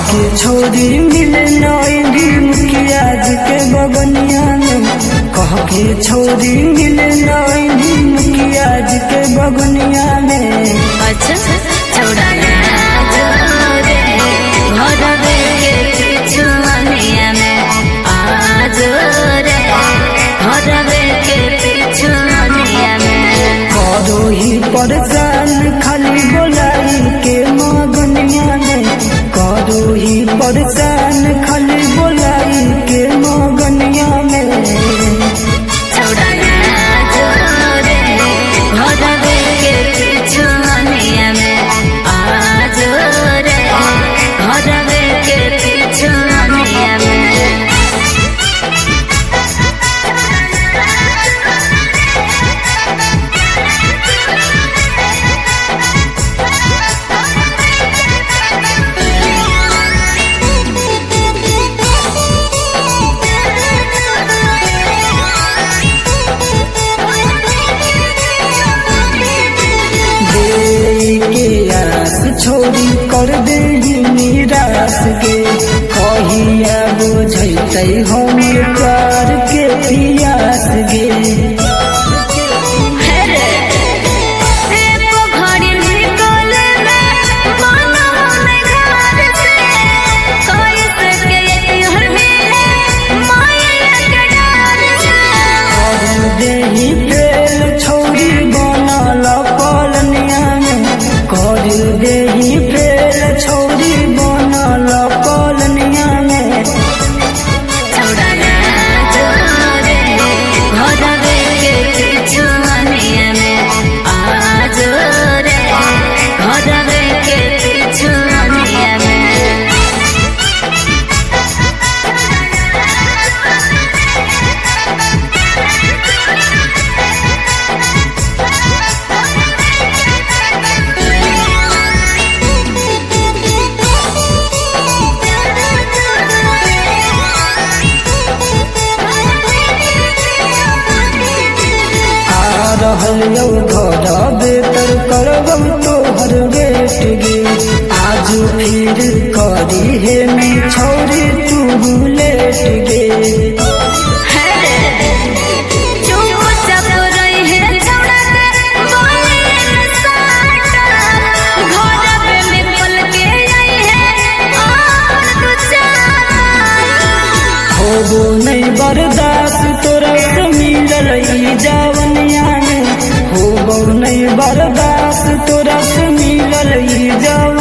के छोरी मिले नौगी मुखिया जी के बगनिया में, कह के छोरी मिले नौगी मुखिया जी के बगनिया में। अच्छा छोड़ा ना जोरे भरवे के पिछुआनिया में, आज रे भरवे के पिछुआनिया में। करो ही परेशान खाली बोलाई के मगनिया में, करो ही परेशान खाली बोलाई के मगनिया में। छोड़ा ना जोरे भरवे के पिछुआनिया में, आज रे भरवे के पिछुआनिया में। छोरी कर दे निराश के, कहिया बुझते हमर प्यार के पियास गे। छोरी बनल पलनिया में, कर देही फेल छोरी बनल पलनिया में। छोड़ा ना जोरे भरवे के पिछुआनिया में, आज रे भरवे के पिछुआनिया में। रहल यौ घर बेतर करबम तोहर बेट गे, आज फिर करी हे में छोरी तू लेट गे। होबो नहीं बर्दाश्त तोरा से मिलल ई जवनिया में, होबो नहीं बर्दाश्त तोरा से मिलल ई जवनिया।